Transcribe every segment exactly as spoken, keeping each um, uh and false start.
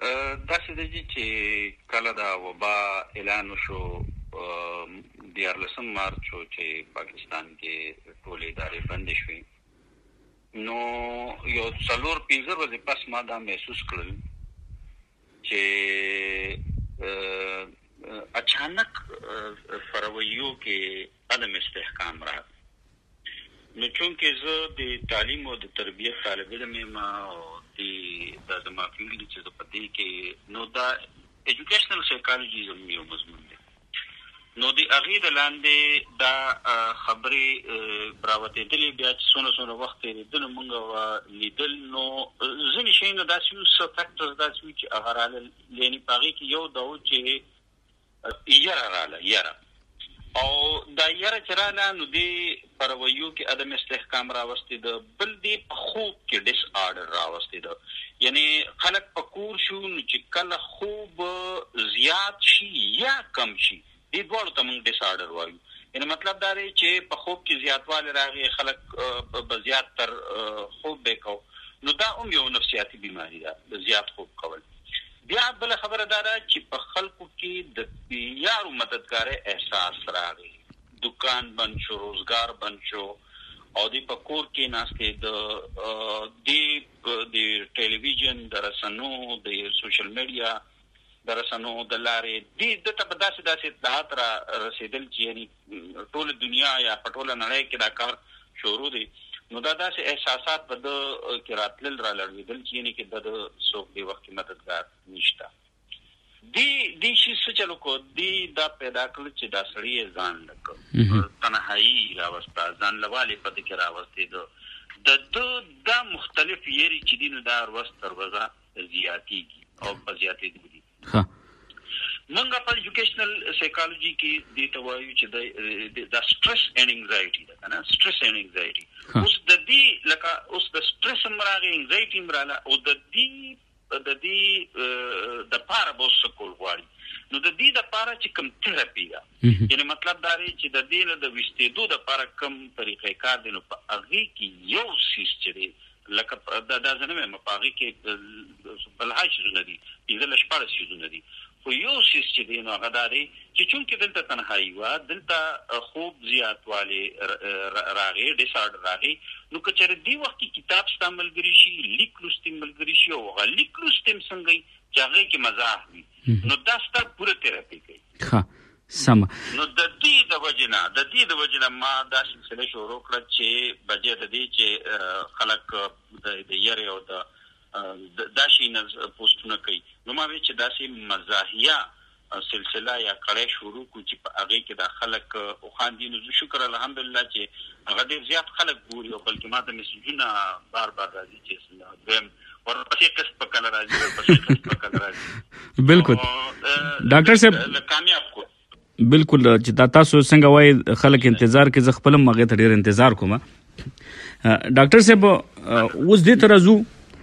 داسې دی چې کله دا وبا اعلان وشو دیارلسم مارچ چې پاکستان کې ټولې ادارې بندې شوې، نو یو څلور پنځه ورځې پس ما دا محسوس کړل چې اچانک فرویو کې عدم استحکام راغی. نو چونکې زه د تعلیم او د تربیت طالب علم یم او د زما فیلډ چې زه په دې کې نو دا ایجوکیشنل سایکالوجي زموږ یو مضمون دی. نو د هغې د لاندې دا خبرې راوتېدلې بیا چې څونه څونه وخت تېرېدلو موږ لیدل، نو ځینې شیونه داسې وو څه فیکټرز داسې وو چې هغه رالل، یعنې په هغې کې یو دا و چې یره راله یره او دا یره چې راله نو دې په رویو کې عدم استحکام راوستی ده. بل دې په خوب کې ډس آرډر راوستی ده، یعنې خلک په کور شو نو چې کله خوب زیات شي یا کم شي دې دواړو ته موږ ډس آرډر وایو. یعنې مطلب دا دی چې په خوب کې زیاتوالی راغی، خلک به زیات تر خوب به کو، نو دا هم یو نفسیاتي بیماري ده د زیات خوب کول. بیا بله خبره دا ده چې په خلکو کې د یارو مددګارۍ احساس راغی، دکان بند شو، روزګار بند شو او دوی په کور کې ناستې د دې د ټلویزیون د رسنو د سوشل میډیا د رسنو د لارې دې ده ته به داسې داسې اطلاعات را رسېدل چې یعنې ټوله دنیا یا په ټوله نړۍ کې دا کار شروع دی. نو دا داسې احساسات په ده کې راتلل را لړوېدل چې یعنې کې د ده څوک دې وخت کې مددګار نشته. دې دې شي څه چل وکړو، دې دا پیدا کړل چې دا سړی یې ځان له کړ، تنهایي راوسته، ځان لوالې په ده کې راوستېده. د ده دا مختلف یېرې چې دي نو دا ورځ تر ورځه زیاتېږي او په زیاتېدو دي. موږ په ایجوکیشنل سایکالوجي کې دې ته وایو چې دا سټرس اینډ انګزایټي ده که نه، سټرس اینډ انګزایټي. اوس د دې لکه اوس د سټرس هم راغی، انګزایټي هم راغله، او د دې د دې دپاره به اوس څه کول غواړي. نو د دې دپاره چې کوم تھراپي ده، یعنې مطلب دا دی چې د دې نه د ویستېدو دپاره کوم طریقې کار دی، نو په هغې کې یو څیز چې دی لکه دا زه نه وایم په هغې کې بلها شیزونه دي، پنځلس شپاړس شیزونه دي، خو یو څیز چې دی نو هغه دا دی چې چونکې دلته تنهایي وه، دلته خوب زیاتوالی راغی، ډس آرډر راغی، نو که چېرې دې وخت کې کتاب ستا ملګري شي، لیک لوستي ملګري شي او هغه لیک لوستي هم څنګه وي چې هغې کې مزاح وي، نو دا ستا پوره تھراپي کوي. سمه. نو د دې د وجې نه د دې د وجې نه ما دا سلسله شروع کړه چې بجې د دې چې خلک د یرې او د دا شي نه پوسټونه کوي، نو ما وی چې داسې مزاحیه سلسله یا کړی شروع کړو چې په هغې کې دا خلک وخاندي. نو زه شکر الحمدلله چې هغه ډېر زیات خلک ګوري او بلکې ما ته میسیجونه بار بار راځي چې دویم ورپسې قسط په کله راځي ورپسې قسط په کله راځي. بلکل ډاکټر صاحب کامیاب کړو. بلکل چې دا تاسو څنګه وایي خلک انتظار کوي، زه خپل هم هغې ته ډېر انتظار کوم. ډاکټر صاحب اوس دې ته راځو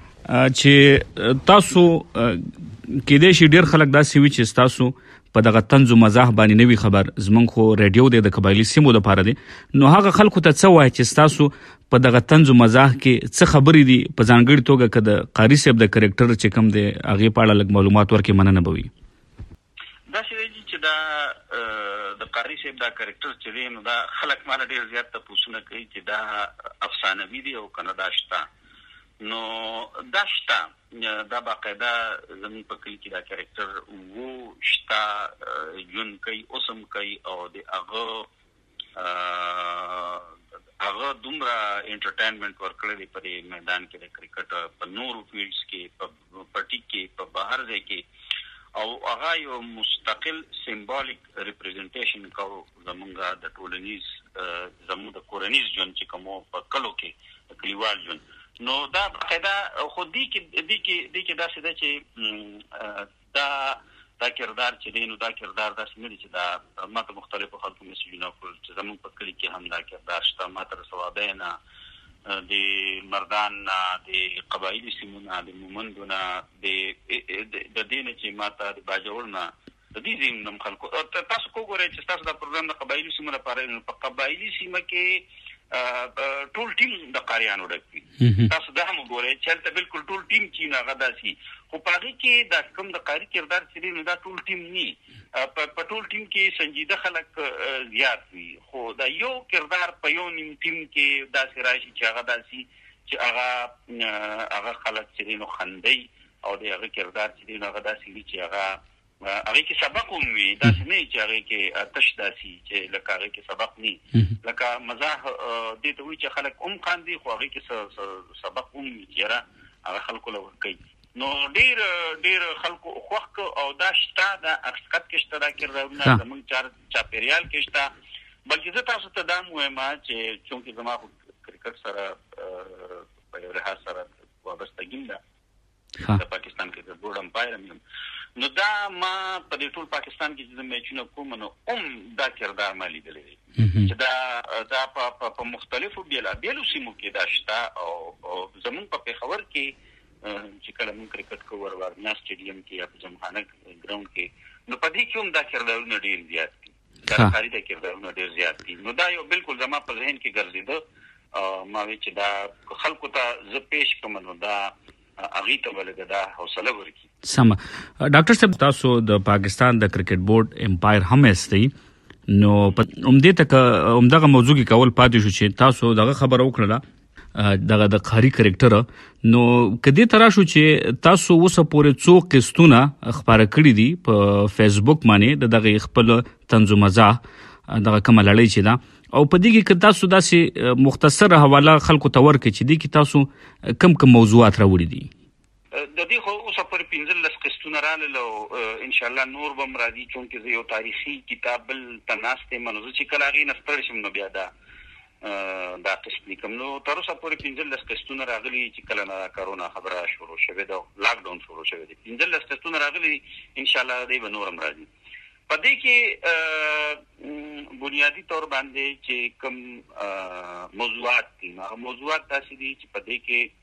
چې تاسو کېدای شي ډېر خلک داسې وي چې ستاسو په دغه طنز و مزاح باندې نه وي خبر، زموږ خو ریډیو دی د قبایلي سیمو دپاره دی، نو هغه خلکو ته څه وایي چې ستاسو په دغه طنز و مزاح کې څه خبرې دي، په ځانګړې توګه که د قاري صاحب د کرکټر چې کوم دی هغې په اړه لږ معلومات ورکړي، مننه به وي. داسې دی چې دا د قاري صاحب دا کرکټر چې دی نو دا خلک ماله ډېر زیات تپوسونه کوي چې دا افسانوي دی او که نه دا شته. نو دا شته، دا باقاعده زموږ په کلي کې دا کرکټر وو، شته، ژوند کوي، اوس هم کوي او د هغه هغه دومره انټرټینمنټ ورکړی دی په دې میدان کې د کرکټ، په نورو فیلډس کې، په پټي کې، په بهر ځای کې، او هغه یو مستقل سیمبالیک ریپرزنټیشن کوو زموږ د ټولنیز زموږ د کورنیز ژوند چې کوم په کلو کې د کلیوال ژوند. نو دا باقاعده خو دې کې دې کې دې کې داسې ده چې دا دا کردار چې دی نو دا کردار داسې نه دی چې دا ما ته مختلفو خلکو میسیجونه کړل چې زموږ په کلي کې هم دا کردار شته، ما ته رسوادی نه، د مردان نه، د قبایلي سیمو نه، د مومندو نه، د د دې نه چې ما ته د باجوړ نه د دې ځینې نم خلکو تاسو کو ګورئ چې ستاسو دا پروګرام د قبایلي سیمو لپاره نو په قبایلي سیمه کې ټول ټیم د قاریانو ډک وي. تاسو دا هم وګورئ چې هلته بلکل ټول ټیم چې نو هغه داسې خو په هغې کې دا کوم د قاري کردار چې دی نو دا ټول ټیم نه په ټول ټیم کې سنجیده خلک زیات وي خو دا یو کردار په یو نیم ټیم کې داسې راشي چې هغه داسې چې هغه هغه خلک چې دی نو خندي او د هغه کردار چې دی نو هغه داسې وي چې هغه هغې کې سبق هم وي داسې نه چې هغې کې تش داسې چې لکه هغې کې سبق نه لکه مزاح دې ته وایي چې خلک هم خاندي خو هغې کې سبق هم وي چې یاره هغه خلکو له ورکوي نو ډېر ډېر خلکو خوښ او دا شته د حقیقت کې شته دا کردارونه زموږ چاپېریال کې شته بلکې زه تاسو ته دا هم وایم چې چونکې زما خو کرکټ سره په یو لحاظ سره وابستګي ده د پاکستان کرکټ بورډ امپایر هم یم نو دا ما په دې ټول پاکستان کې چې میچونه کوم نو هم دا کردار ما لیدلی دی چې دا دا په مختلفو بېلابېلو سیمو کې دا شته او زموږ په پېښور کې چې کله موږ کرکټ کوو ورورنیا سټیډیم کې یا په جمخانه ګراوند کې نو په دې کې هم دا کردارونه ډېر زیات دي کارکاري دا کردارونه ډېر زیات دي نو دا یو بالکل زما په ذهن کې ګرځېده ما وی چې دا خلکو ته زه پیش کوم نو دا هغې ته ولګه دا حوصله ورکړي سمه ډاکټر صاحب تاسو د پاکستان د کرکټ بورډ امپایر هم یاستئ نو همدې ته همدغه موضوع کې کول پاتې شو چې تاسو دغه خبره وکړله دغه د قاری کرکټر نو کدی ترا شو چې تاسو اوسه پورې څو قسطونه خبره کړې دي په فیسبوک باندې دغه خپل طنز مزاح دغه کوم لړۍ چې دا او په دې کې تاسو داسې مختصر حواله خلکو ته ورکړي چې دې کې تاسو کم کم موضوعات راوړي دي د دې خو اوسه پورې پنځلس قسطونه راغلل او ان شاء الله نور به هم راځي چونکې زه یو تاریخي کتاب بل ته ناست یم نو زه چې کله هغې نه ستړی شم نو بیا دا دا قسط لیکم نو تر اوسه پورې پنځلس قسطونه راغلي چې کله نه کرونا خبره شروع شوې ده لاک ډاون شروع شوی دی پنځلس قسطونه راغلي ان شاء الله دی به نور هم راځي په دې کې بنیادی طور باندې چې کوم موضوعات دي هغه موضوعات داسې دي چې په دې کې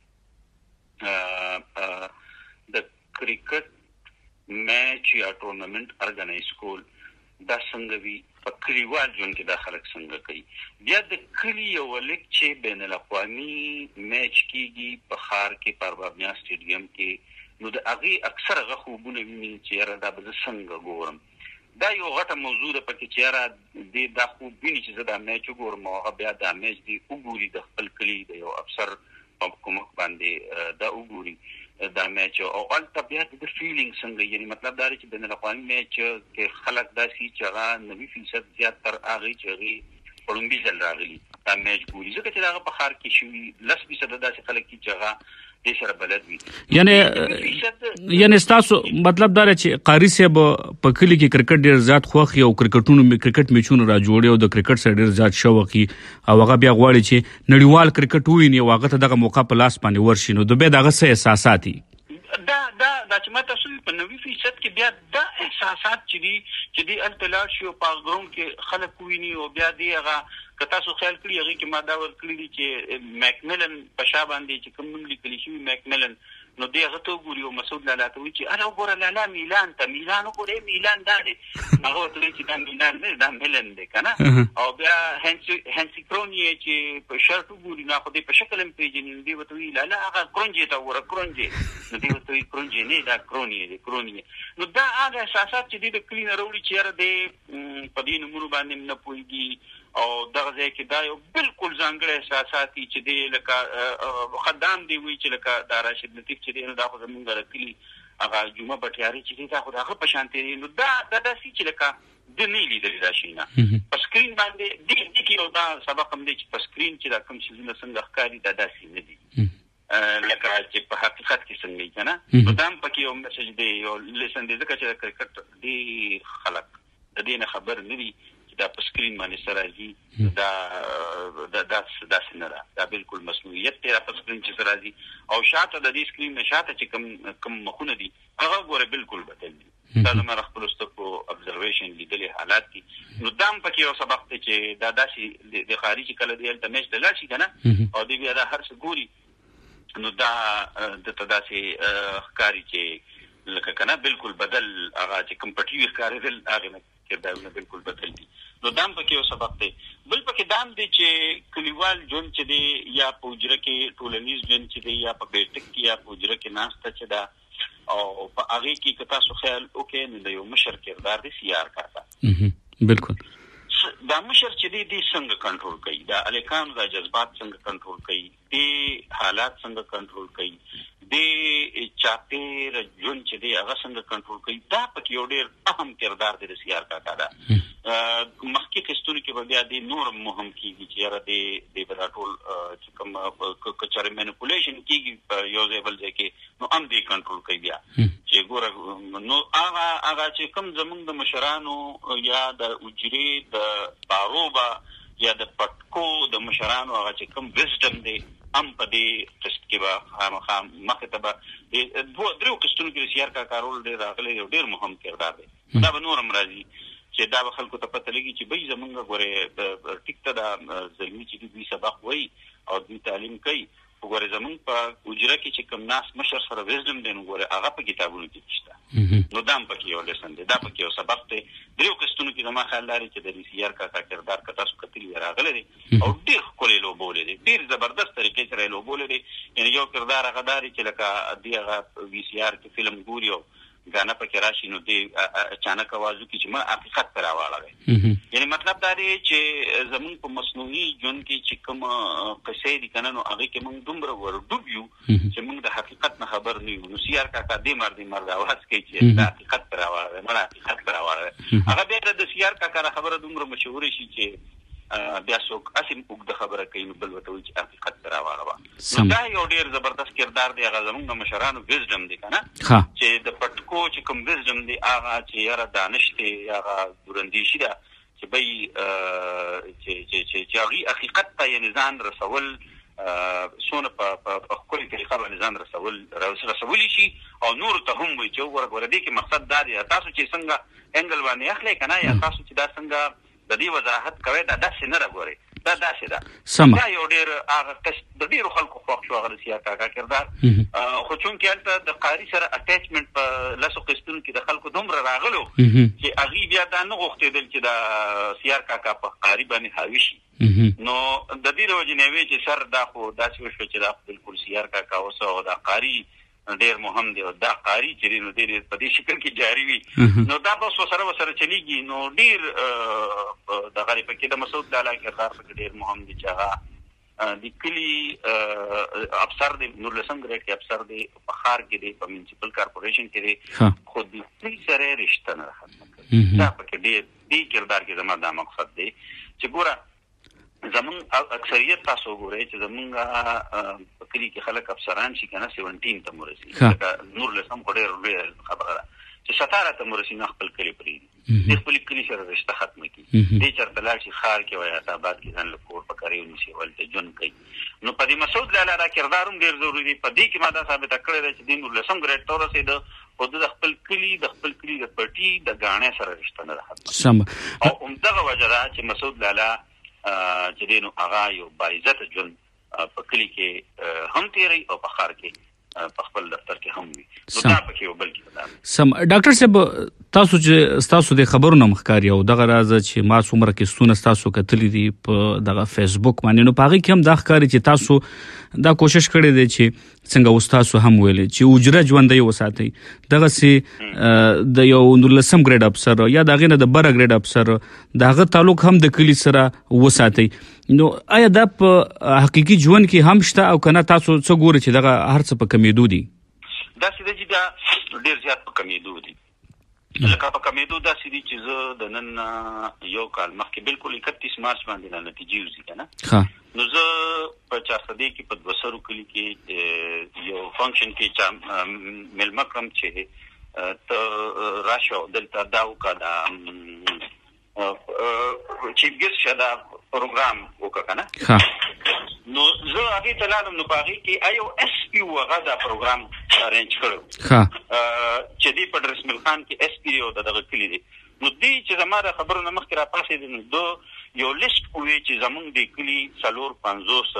د کرکټ میچ یا ټورنمنت ارګنایز کول دا څنګه وي په کلیوال ژوند کې دا خلک څنګه کوي بیا د کلي یو لیک چې بین الاقوامي میچ کېږي په ښار کې په اربابنیا سټیډیم کې نو د هغې اکثر هغه خوبونه ویني چې یاره دا به زه څنګه ګورم دا یو غټه موضوع ده پکې چې یاره دې دا خوب ویني چې زه دا میچ وګورم او هغه بیا دا میچ دی وګوري د خپل کلي د یو افسر په کومک باندې دا وګوري دا میچ او هلته بیا د فیلینګ څنګه یعنې مطلب دا دی چې بین الاقوامي میچ کې خلک داسې چې هغه نوي فیصد زیات تر هغې چې هغې په لومبي ځل راغلي دا میچ ګوري ځکه چې د هغه په ښار کې شوي لس فیصده داسې خلک دي چې هغه دې سره بلد وي یعنې یعنې ستاسو مطلب دا دی چې قاري صاحب په کلي کې کرکټ ډېر زیات خوښ وي او کرکټونو کرکټ میچونه را جوړي او د کرکټ سره ډېر زیات شوق وي او هغه بیا غواړي چې نړیوال کرکټ وویني او هغه ته دغه موقع په لاس باندې ورشي نو د بیا د هغه څه احساسات دي دا دا دا چې ما تاسو په نوي فیصد کې بیا دا احساسات چې دي چې دې هلته لاړ شي او په ګراوند کې خلک وویني او بیا دې هغه که تاسو خیال کړي هغې کې ما دا ورکړي دي چې میکملن په شا باندې چې کوم نوم لیکلی شوي میکملن نو دې هغه ته وګوري او مسعود لالا ته وایي چې اره وګوره لالا میلان ته میلان وګوره میلان دا دی هغه ورته وایي چې دا میلان دی دا میلن دی که نه او بیا هینسي کرون یې چې په شرط وګوري نو خو دې په شکل هم پېژني نو دې ورته وایي لالا هغه کرونجې ته وګوره کرونجې نو دې ورته وایي کرونجې نه دا کرون یې دی کرون یې نو دا هغه احساسات چې دې د کلي نه راوړي چې یاره دې په دې نومونو باندې نه پوهېږي او دغه ځای کې دا یو بالکل ځانګړی احساسات دي چې دی لکه خدام دی وایي چې لکه دا راشد لطیف چې دی نو دا خو زمونږ د کلي هغه جمعه بټیاري چې دی دا خو د هغه په شان دی نو دا دا داسې چې لکه ده نه لیدلي دا شی نه په سکرین باندې دې دې کې یو دا سبق هم دی چې په سکرین چې دا کوم څیزونه څنګه ښکاري دا داسې نه دي لکه چې په حقیقت کې څنګه وي که نه نو دا هم پکې یو میسج دی یو لیسن دی ځکه چې د کرکټ ډېر خلک د دې نه خبر نه دي دا په سکرین باندې سره راځي دا دا داسې نه ده دا بالکل مصنوعیت دی را په سکرین چې سره راځي او شاته د دې سکرین نه شاته چې کوم کوم مخونه دي هغه ګوره بالکل بدل دي دا زما د خپلو سترګو ابزرویشن لیدلي حالات دي نو دا هم پکې یو سبق دی چې دا داسې د ښاري چې کله دی هلته میچ ته لاړ شي که نه او دوی بیا دا هر څه ګوري نو دا درته داسې ښکاري چې لکه که نه بالکل بدل هغه چې کوم په ټي وي ښکارېدل هغې نه کردارونه بالکل بدل دي نو دا هم پکې یو سبق دی بل پکې دا هم دی چې کلیوال ژوند چې دی یا په حجره کې ټولنیز ژوند چې دی یا په بیټک کې یا په حجره کې ناسته چې ده او په هغه کې که تاسو خیال وکړئ نو د یو مشر کردار دی سیار کاکا بالکل دا مشر چې دی دی څنګه کنټرول کوي دا الیکان دا جذبات څنګه کنټرول کوي دی حالات څنګه کنټرول کوي دی چاپیر جون چې دی هغه څنګه کنټرول کوي دا پکې یو ډېر اهم کردار دی د سیار کاکا دا مخکې کستونو کې به بیا دی نور مهم کیږي چې یاره دی دی به ټول چې کوم کچره مینیپولیشن کیږي یو ځای بل ځای کې نو هم دی کنټرول کوي بیا چې ګوره نو هغه هغه چې کوم زمونږ د مشرانو یا د اجرې د باروبا یا د پټکو د مشرانو هغه چې کوم وزډم دی هم په دې ټسټ کې به خامخا مخې ته به دوه درو کستونو کې سیار کاکا رول دی راغلی یو ډېر مهم کردار دی دا به نور هم راځي چې دا به خلکو ته پته لګي چې بهی زمونږ ګورې ټیک ته دا زلمي چې دوی سبق وایي او دوی تعلیم کوي وګوره زمونږ په اجره کې چې کوم ناس مشر سره وزډم دی نو ګوره هغه په کتابونو کې شته نو دا هم پکې یو لیسن دی دا پکې یو سبق دی درېو کستونو کې زما خیال لري چې د سیار کاکا کردار که تاسو کتلي راغلی دی او ډېر ښکلی لوبولی دی ډېر زبردست طریقې سره یې لوبولی دی یعنې یو کردار هغه دا دی چې لکه دی هغه وي سی آر کې فلم ګوري او ګانا پکې راشي نو دی اچانک आवाज وکړي چې ما حقیقت ته راواړوي یعنې مطلب دا دی چې زمونږ په مصنوعي ژوند کې چې کوم قصې دي که نه نو هغې کې موږ دومره ورډوب یو چې موږ د حقیقت نه خبر نه یو نو سیار کاکا دې مرد دې مرد आवाज کوي چې دا حقیقت ته راواړوي مړه حقیقت ته راواړوي هغه بیا د سیار کاکا نه خبره دومره مشهوره شي چې بیا څوک اسیم اوږده خبره کوي نو بل ورته وایي چې حقیقت ته راواړوه نو دا یو ډېر زبردست کردار دی هغه زمونږ د مشرانو وزډم دی که نه چې د پټکو چې کوم وزډم دی هغه چې یاره دانش دی هغه دوراندیشي ده چې بی چې هغوی حقیقت ته یعنې ځان رسول څونه په ښکلې طریقه باندې ځان رسول رسولی شي او نورو ته هم وایي چې وګوره ګوره دې کې مقصد دا دی تاسو چې څنګه انګل باندې اخلئ که نه یا تاسو چې دا څنګه د دې وضاحت کوي دا داسې نه راګورئ دا داسې ده دا یو ډېر هغه د ډېرو خلکو خوښ شو هغه د سیار کاکا کردار خو چونکې هلته د قاري سره اټیچمنټ په لسو قسطونو کې د خلکو دومره راغلو چې هغوی بیا دا نه غوښتېدل چې د سیار کاکا په قاري باندې حاوي شي نو د دې د وجې نه وې چې سر دا خو داسې وشوه چې دا خو بلکل سیار کاکا اوسه او دا قاري ډېر مهم دی او دا قاري چې دی نو ډېر په دې شکل کې جاري وي نو دا بس ورسره ورسره چلیږي نو ډېر دغه پکې د مسعود لالا کردار پکې ډېر مهم دی چې هغه د کلي افسر دی نورلسم ګریډ کې افسر دی په ښار کې دی په میونسپل کارپوریشن کې دی خو د کلي سره یې رشته نه ختمه کوي دا پکې ډېر دې کردار کې زما دا مقصد دی چې ګوره زمونږ اکثریت تاسو وګورئ چې زمونږ په کلي کې خلک افسران شي که نه سیونټین ته مو رسي لکه نورلسم خو ډېر لویه خبره ده چې ستاره ته مو رسي نه خپل کلي پرېږدي د خپل کلي سره رشته ختمه کړي دې چېرته لاړ شي ښار کې وایي حیدرآباد کې ځان له کور په کاري ونیسي هلته ژوند کوي نو په دې مسعود لالا دا کردار هم ډېر ضروري دی په دې کې ما دا ثابته کړې ده چې دې نورلسم ګریډ ته ورسېده خو د خپل کلي د خپل کلي د پټي د ګاڼې سره رشته نه ده ختمه او همدغه وجه ده چې مسعود لالا چې دی نو هغه یو باعزته ژوند په کلي کې هم تېروي او په ښار کې په خپل دفتر کې هم وي نو دا پکې یو بل کردار سم ډاکټر صاحب تاسو چې ستاسو د خبرونو مخکاري او دغه راز چې ما څومره کیسونه ستاسو کتلي دي په دغه فیسبوک باندې نو په هغې کې هم دا ښکاري چې تاسو دا کوشش کړی دی چې څنګه اوس تاسو هم ویلې چې اجره ژوندی وساتئ دغسې د یو نولسم ګریډ افسر یا د هغې نه د بره ګریډ افسر د هغه تعلق هم د کلي سره وساتئ نو آیا دا په حقیقي ژوند کې هم شته او که نه تاسو څه ګورئ چې دغه هر څه په کمېدو دي داسې ده چې دا ډېر زیات په کمېدو دي لکه په کمېدو داسې دي چې زه د نن یو کال مخکې بالکل اکتیس مارچ باندې نه نتیجې وځي که نه نو زه په چارسدې کې په دوه سرو کلي کې یو فنکشن کې چا میلمه کړم چې ته راشه دلته دا وکړه دا چیف ګیسټ شه دا پروګرام وکړه که نه نو زه هغې ته لاړم نو په هغې کې یو ایس پي و هغه دا پروګرام ارینج کړی چې دی په ډرسمل خان کې ایس پي او د دغه کلي دی نو دی چې زما د خبرو نه مخکې راپاڅېدی نو ده یو لیست ووی چې زمونږ د کلي څلور پنځوس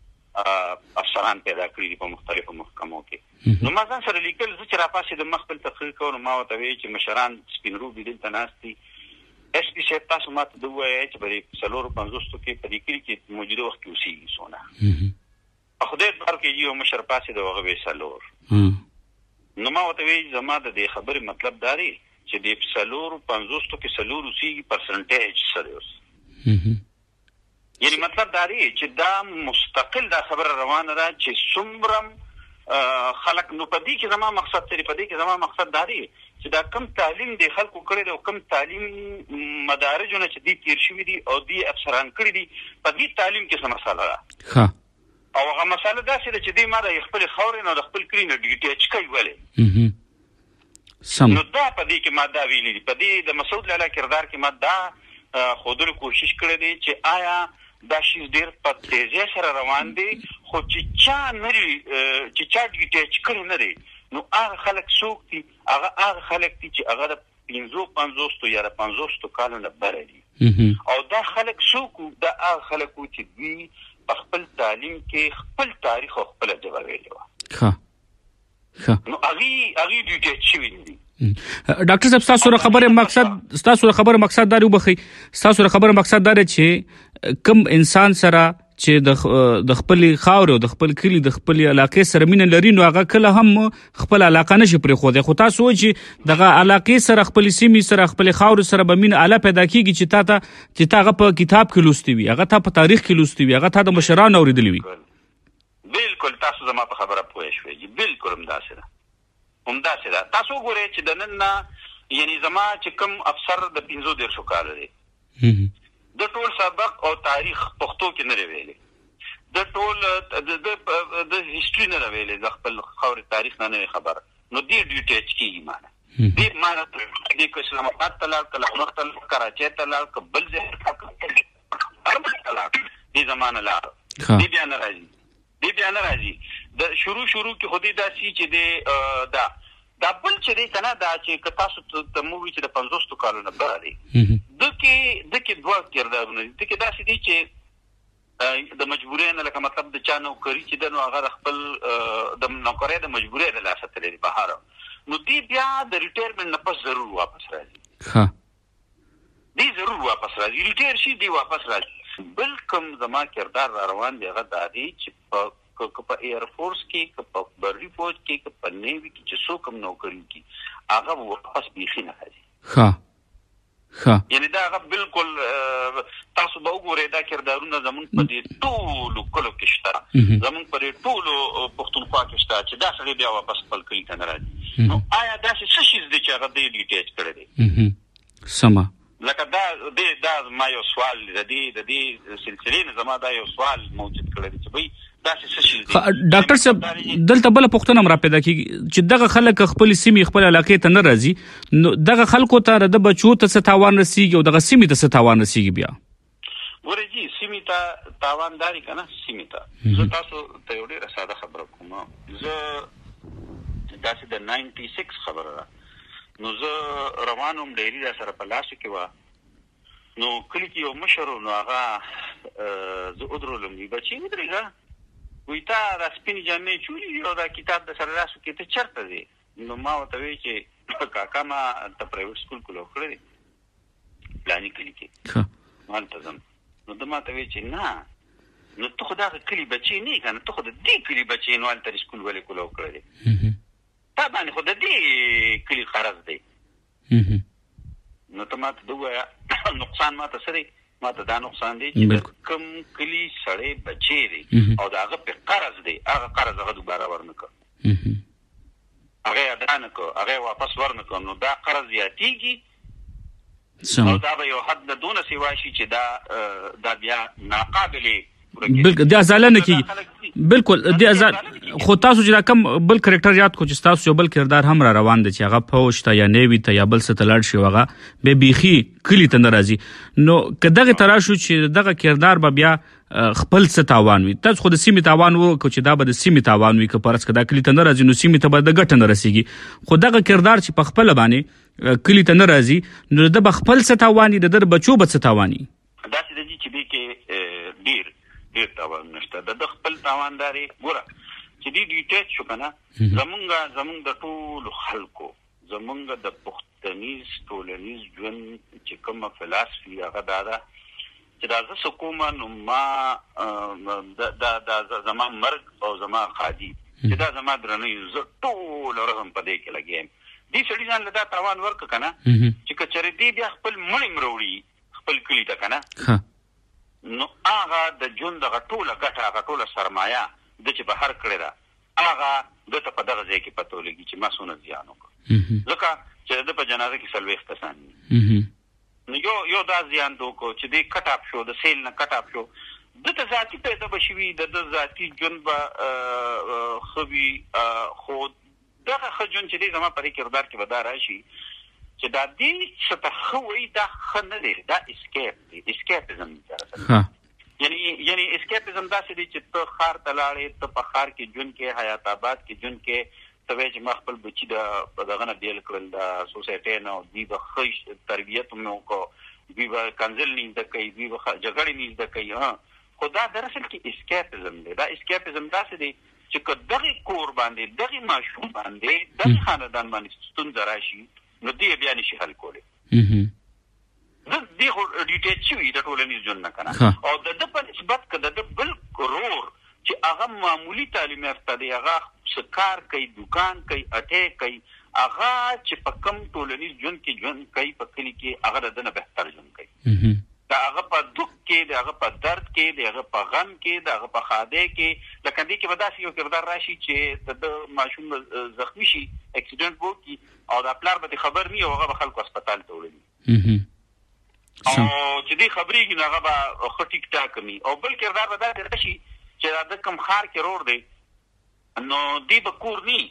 افسران پیدا کړي دي په مختلفو محکمو کې نو ما ځان سره لیکل زه چې راپاڅېدم ما خپل تحقیق کوم نو ما ورته ویل چې مشران سپین روبي دلته ناست دي ایس پي صاحب تاسو ما ته ده ووایئ چې په دې څلورو پنځوسو کې په دې کلي کې موجوده وخت کې اوسېږي څونه په خدای اعتبار کې یو مشر پاسېده هغه به یې څلور نو ما ورته وی زما د دې خبرې مطلب دا دی چې د څلور پنځوس کې څلور اوسېږي پرسنټیج سره اوس یعنی مطلب دا دی چې دا مستقل دا خبره روانه ده چې څومره خلک نو په دې کې زما مقصد ترې په دې کې زما مقصد دا دی چې دا کم تعلیم دی خلکو کړی دی او کم تعلیم مدارجونه چې دی تیر شوي دي او دی افسران کړي دي په دې تعلیم کې څه مسله ده او هغه مسله داسې ده چې دی ما د خپل خاورې نه د خپل کلي نه ډیټیچ کوي ولې سم نو دا په دې کې ما دا ویلي دي په دې د مسعود لالا کردار کې ما دا ښودلو کوشش کړی دی چې آیا دا شی ډېر په تیزۍ سره روان دی خو چې چا نه چې چا ډیټیچ کړی نه دی نو هغه خلک څوک دي هغه هغه خلک دي چې هغه د پنځو پنځوسو یا د پنځوسو کالو نه بره دي او دا خلک څوک دا هغه خلک وو چې دوی په خپل تعلیم کې خپل تاریخ او خپله ژبه ویلې وه نو هغې هغې ډیټیچ شوي دي ډاکټر صاحب ستاسو د خبرې مقصد ستاسو د خبرې مقصد دا دی وبخئ ستاسو د خبرې مقصد دا دی چې کوم انسان سره چې د د خپلې خاورې او د خپل کلي د خپلې علاقې سره مینه لري نو هغه کله هم خپل علاقه نشي پرېښودی خو تاسو وایئ چې دغه علاقې سره خپلې سیمې سره خپلې خاورې سره به مینه اله پیدا کېږي چې تا ته چې تا هغه په کتاب کې لوستي وي هغه تا په تاریخ کې لوستي وي هغه تا د مشرانو اورېدلی وي بلکل تاسو زما په خبره پوه شوئ بلکل همداسې ده همداسې ده تاسو وګورئ چې د نن نه یعنې زما چې کوم افسر د پنځو دېرشو کاله دی د ټول سبق او تاریخ پښتو کې نه دی ویلی د ټول د هسټري نه دی ویلی د خپل خاورې تاریخ نه نه خبره نو دې ډیټیچ کېږي مانه دې مانه دې که اسلام آباد ته لاړ که لکنو ته لاړ کراچۍ ته لاړ که بل ځای هر بل ته لاړ دې زمانه لاړ دې بیا نه راځي دې بیا نه راځي د شروع شروع کې خو دې داسې چې دې دا دا بل چې دی که نه دا چې که تاسو ته مو وي چې د پنځوسو کالو نه بره دی ده کې ده کې دوه کردارونه دي ده کې داسې دي چې د مجبورۍ نه لکه مطلب د چا نوکري چې ده نو هغه د خپل د نوکرۍ د مجبورۍ د لاسه تللی دی بهر نو دی بیا د ریټایرمنټ نه پس ضرور واپس راځي دی ضرور واپس راځي ریټایر شي دی واپس راځي بل کوم زما کردار را روان دی هغه دا دی چې په که په ایر فورس کې که په بري فوج کې که په نیوي کې چې څوک هم نوکري کړي هغه واپس بیخي نه راځي یعنې دا هغه بلکل تاسو به وګورئ دا کردارونه زمونږ په دې ټولو کلو کې شته زمونږ په دې ټولو پښتونخوا کې شته چې دا سړی بیا واپس خپل کلي ته نه راځي نو آیا داسې څه شیز دی چې هغه دی ډیټیچ کړی دی سمه لکه دا دې دا زما یو سوال دی د دې د دې سلسلې نه زما دا یو سوال موجود کړی دی چې بهی ډاکټر صاحب دلته بله پوښتنه هم را پیدا کېږي چې دغه خلک خپلې سیمې خپل علاقې ته نه راځي نو دغه خلکو ته د بچو ته څه تاوان رسېږي او دغه سیمې ته څه تاوان رسېږي بیا ګورئ جي سیمې ته تاوان داري که نه سیمې ته زه تاسو ته یو ډېره ساده خبره کوم زه داسې د ناینټي سکس خبره ده نو زه روان وم ډایري را سره په لاسو کې وه نو کلي کې یو مشر و نو هغه زه ودرولم وي بچي ودرېږه وی تا دا سپینې جامې چولې او دا کتاب د سره راسو کې ته چېرته دی نو ما ورته وی چې کاکا ما هلته پرایویټ سکول کې لو کړی دی پلاني کلي کې هلته ځم نو ده ما ته وی چې نه نو ته خو دغه کلي بچی نه یې که نه ته خو د دې کلي بچی نو هلته سکول ولې کولو کړی دی تا باندې خو د دې کلي قرض دی نو ته ما ته ده ووایه نقصان ما ته څه دی ما ته دا نقصان دی چې کوم کلي سړی بچی دی او د هغه پې قرض دی هغه قرض هغه دوباره ورنه کړ هغه یې ادا نه کړ هغه یې واپس ورنه کړ نو دا قرض زیاتېږي او دا به یو حد نه دونه سیوا شي چې دا دا بیا ناقابلې بالکل د ازاله نه کېږي بالکل د ازاله خو تاسو چې دا کم بل کرکټر یاد کو چې تاسو یو بل کردار هم را روان دی چې هغه فوج ته یا نیوي ته یا بل څه ته لاړ شي هغه بیا بیخي کلي ته نه راځي نو که دغه ته راشو چې دغه کردار به بیا خپل څه تاوان وي تاسو خو د سیمې تاوان وکړو چې دا به د سیمې تاوان وي که فرض که دا کلي ته نه راځي نو سیمې ته به د ګټه نه رسېږي خو دغه کردار چې په خپله باندې کلي ته نه راځي نو د به خپل څه تاوان وي د ده بچو به څه تاوان وي داسې ده چې دې کې ډېر ډېر تاوان نشته د ده خپل تاوان داري ګوره چې دې ډیټیچ شو که نه زمونږ زمونږ د ټولو خلکو زمونږ د پښتنیز ټولنیز ژوند چې کومه فلاسفي هغه دا ده چې دا زه څه کومه نو ما دا دا زما مرګ او زما ښادي چې دا زما درنه یو زه ټول رغم په دې کې لګیم دې سړي ځان له دا تاوان ورک کنه چې کچره دې بیا خپل مړی مروړي خپل کلی ته کنه نو هغه د ژوند دغه ټوله ګټه هغه ټوله سرمایه د چې بهر کړې ده هغه د ته په دغه ځای کې پته ولګي چې ما څونه زیان وکړ ځکه چې د په جنازه کې څلوېښت کسان دي نو یو یو دا زیان د وکړو چې دی کټ اپ شو د سیل نه کټ اپ شو د ته ذاتي پیدا به شوي د د ذاتي ژوند به ښه وي خو دغه ښه ژوند چې دی زما په دې کردار کې به دا راشي چې دا دې څه ته ښه وایي دا ښه نه دی دا اسکیپ دی اسکیپزم دی یعنی یعنی اسکیپزم داسې دی چې ته ښار ته لاړې ته په ښار کې ژوند کې حیات آباد کې ژوند کې ته وایې چې ما خپل بچي د دغه نه بیل کړل د سوسایټۍ نه دوی به ښه تربیت مې وکړو دوی به کنځل نه زده کوي دوی به جګړې نه زده کوي خو دا دراصل کې اسکیپزم دی دا اسکیپزم داسې دی چې که دغه کور باندې دغه ماشوم باندې دغه خاندان باندې ستونزه راشي نو دې بیا نشي حل کولی دې خو ډیټیچ شوي د ټولنیز ژوند نه کنه او د ده په نسبت که د ده بل رور چې هغه معمولي تعلیم یافته دی هغه څه کار کوي دوکان کوي اټی کوي هغه چې په کم ټولنیز ژوند کې ژوند کوي په کلي کې هغه د ده نه بهتر ژوند کوي د هغه په دک کې د هغه په درد کې د هغه په غم کې د هغه په ښادۍ کې لکه دې کې به داسې یو کردار راشي چې د ده ماشوم زخمي شي اکسیډنټ وکړي او د پلار به خبر نه وي او هغه به خلکو هسپتال ته وړي او چې دې خبرېږي نو هغه به ښه ټیک ټاک وي او بل کردار به داسې راشي چې د کوم ښار کې رور دی نو دې به کور ني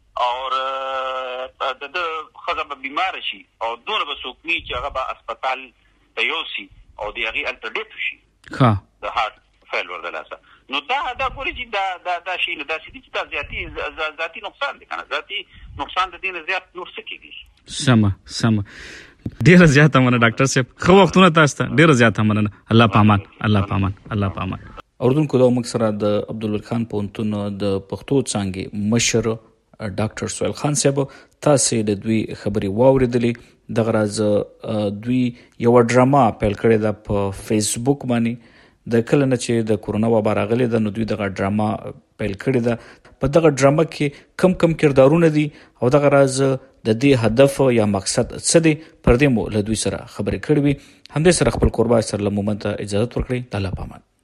او د ده ښځه به بیماره شي او دونه به څوک ني چې هغه به هسپتال ته یوسي او د هغې هلته ډېت شي د هارټ فیل ور د لاسه نو دا دا ګورې چې دا دا دا شي نو داسې دي چې دا ذاتي ذاتي نقصان دی که نه ذاتي نقصان د دې نه زیات نور څه کېږي سمه سمه ډېره زیاته مننه ډاکټر صاحب ښه وختونه تاسو ته ډېره زیاته مننه الله په امان الله په امان الله په امان اردوونکو دا موږ سره د عبدالولي خان پوهنتون د پښتو څانګې مشر ډاکټر سهیل خان صاحب تاسې د دوی خبرې واورېدلې دغه راز دوی یوه ډراما پیل کړې ده په فیسبوک باندې د کله نه چې د کورونا وبا راغلې ده نو دوی دغه ډراما پیل کړې ده په دغه ډراما کې کم کم کردارونه دي او دغه راز د دې هدف یا مقصد څه دی پر دې مو له دوی سره خبرې کړې وي همدې سره خپل کوربه سره له مومنته اجازت ورکړئ د الله په امان